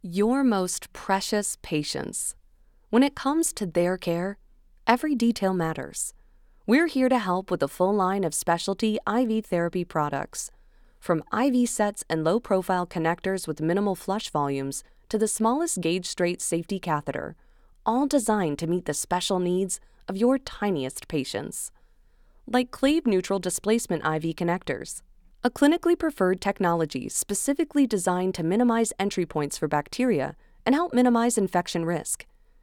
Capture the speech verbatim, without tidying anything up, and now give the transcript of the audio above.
Your most precious patients. When it comes to their care, every detail matters. We're here to help with a full line of specialty I V therapy products. From I V sets and low-profile connectors with minimal flush volumes to the smallest gauge-straight safety catheter, all designed to meet the special needs of your tiniest patients. Like Clave Neutral Displacement I V connectors, a clinically preferred technology specifically designed to minimize entry points for bacteria and help minimize infection risk.